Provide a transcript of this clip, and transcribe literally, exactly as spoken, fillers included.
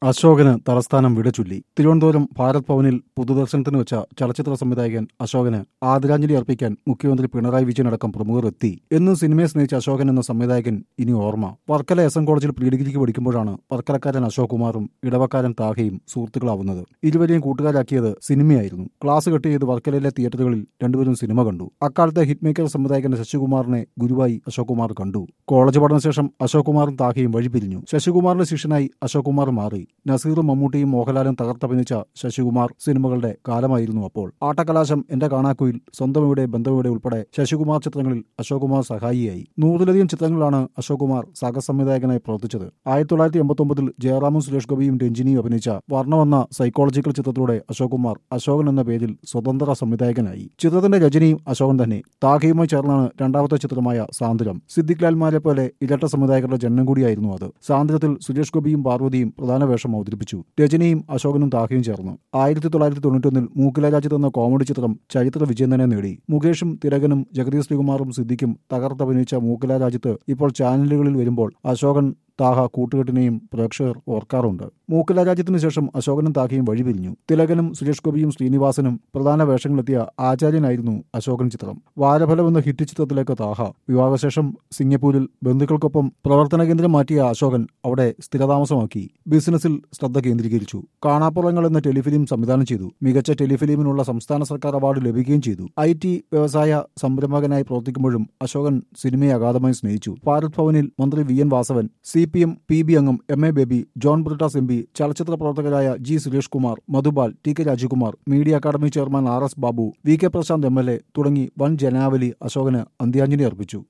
അശോകന് തലസ്ഥാനം വിടചൊല്ലി. തിരുവനന്തപുരം ഭാരത് ഭവനിൽ പൊതുദർശനത്തിന് വെച്ച ചലച്ചിത്ര സംവിധായകൻ അശോകന് ആദരാഞ്ജലി അർപ്പിക്കാൻ മുഖ്യമന്ത്രി പിണറായി വിജയൻ അടക്കം പ്രമുഖർ എത്തി. എന്നും സിനിമയെ സ്നേഹിച്ച അശോകൻ എന്ന സംവിധായകൻ ഇനി ഓർമ്മ. വർക്കല എസ് എൻ കോളേജിൽ പ്രീ ഡിഗ്രിക്ക് പഠിക്കുമ്പോഴാണ് വർക്കലക്കാരൻ അശോക് കുമാറും ഇടവക്കാരൻ താഹയും സുഹൃത്തുക്കളാവുന്നത്. ഇരുവരെയും കൂട്ടുകാരാക്കിയത് സിനിമയായിരുന്നു. ക്ലാസ് കട്ട് ചെയ്ത് വർക്കലയിലെ തിയേറ്ററുകളിൽ രണ്ടുപേരും സിനിമ കണ്ടു. അക്കാലത്തെ ഹിറ്റ് മേക്കർ സംവിധായകൻ ശശികുമാറിനെ ഗുരുവായി അശോക് കുമാർ കണ്ടു. കോളേജ് പഠനശേഷം അശോക് കുമാറും താഹയും വഴിപിരിഞ്ഞു. ശശികുമാറിന്റെ ശിഷ്യനായി അശോക് കുമാർ മാറി. നസീറും മമ്മൂട്ടിയും മോഹൻലാലും തകർത്തഭിനയിച്ച ശശികുമാർ സിനിമകളുടെ കാലമായിരുന്നു അപ്പോൾ. ആട്ടക്കലാശം, എന്റെ കാണാക്കുയിൽ, സ്വന്തം ഇവിടെ ബന്ധവിടെ ഉൾപ്പെടെ ശശികുമാർ ചിത്രങ്ങളിൽ അശോക് കുമാർ സഹായിയായി. നൂറിലധികം ചിത്രങ്ങളിലാണ് അശോക് കുമാർ സഹസംവിധായകനായി പ്രവർത്തിച്ചത്. ആയിരത്തി തൊള്ളായിരത്തി എൺപത്തി ഒമ്പതിൽ ജയറാമും സുരേഷ് ഗോപിയും രഞ്ജിനിയും അഭിനയിച്ച വർണ്ണമെന്ന സൈക്കോളജിക്കൽ ചിത്രത്തിലൂടെ അശോക് കുമാർ അശോകൻ എന്ന പേരിൽ സ്വതന്ത്ര സംവിധായകനായി. ചിത്രത്തിന്റെ രചനയും അശോകൻ തന്നെ. താഹയുമായി ചേർന്നാണ് രണ്ടാമത്തെ ചിത്രമായ സാന്ദ്രം. സിദ്ദിഖ് ലാൽമാരെ പോലെ ഇരട്ട സംവിധായകരുടെ ജന്മം കൂടിയായിരുന്നു അത്. സാന്ദ്രത്തിൽ സുരേഷ് ഗോപിയും പാർവതിയും പ്രധാന വേഷം അവതരിപ്പിച്ചു. രചനയും അശോകനും താഹയും ചേർന്നു. ആയിരത്തി തൊള്ളായിരത്തി തൊണ്ണൂറ്റൊന്നിൽ മൂക്കില രാജ്യത്ത് എന്ന കോമഡി ചിത്രം ചരിത്ര വിജയം തന്നെ നേടി. മുകേഷും തിലകനും ജഗദീഷ് ശ്രീകുമാറും സിദ്ദിഖും തകർത്തഭിനയിച്ച മൂക്കില രാജ്യത്ത് ഇപ്പോൾ ചാനലുകളിൽ വരുമ്പോൾ അശോകൻ താഹ കൂട്ടുകെട്ടിനെയും പ്രേക്ഷകർ ഓർക്കാറുണ്ട്. മൂക്കില രാജ്യത്തിനു ശേഷം അശോകനും താഹയും വഴിപിരിഞ്ഞു. തിലകനും സുരേഷ് ഗോപിയും ശ്രീനിവാസനും പ്രധാന വേഷങ്ങളെത്തിയ ആചാര്യനായിരുന്നു അശോകൻ ചിത്രം. വാരഫലം എന്ന ഹിറ്റ് ചിത്രത്തിലേക്ക് താഹ. വിവാഹശേഷം സിംഗപ്പൂരിൽ ബന്ധുക്കൾക്കൊപ്പം പ്രവർത്തന കേന്ദ്രം മാറ്റിയ അശോകൻ അവിടെ സ്ഥിരതാമസമാക്കി. ബിസിനസിൽ ശ്രദ്ധ കേന്ദ്രീകരിച്ചു. കാണാപ്പുറങ്ങൾ എന്ന ടെലിഫിലിം സംവിധാനം ചെയ്തു. മികച്ച ടെലിഫിലിമിനുള്ള സംസ്ഥാന സർക്കാർ അവാർഡ് ലഭിക്കുകയും ചെയ്തു. ഐ ടി വ്യവസായ സംരംഭകനായി പ്രവർത്തിക്കുമ്പോഴും അശോകൻ സിനിമയെ അഗാധമായി സ്നേഹിച്ചു. ഭാരത് ഭവനിൽ മന്ത്രി V N Vasavan, C P M P B അംഗം M A Baby, John Brittas M P, ചലച്ചിത്ര പ്രവർത്തകരായ G Suresh Kumar, Madhupal, T K Rajakumar, media academy chairman R S Babu, V K Prashanth M L A തുടങ്ങി വൻ ജനാവലി അശോകന് അന്ത്യാഞ്ജലി അർപ്പിച്ചു.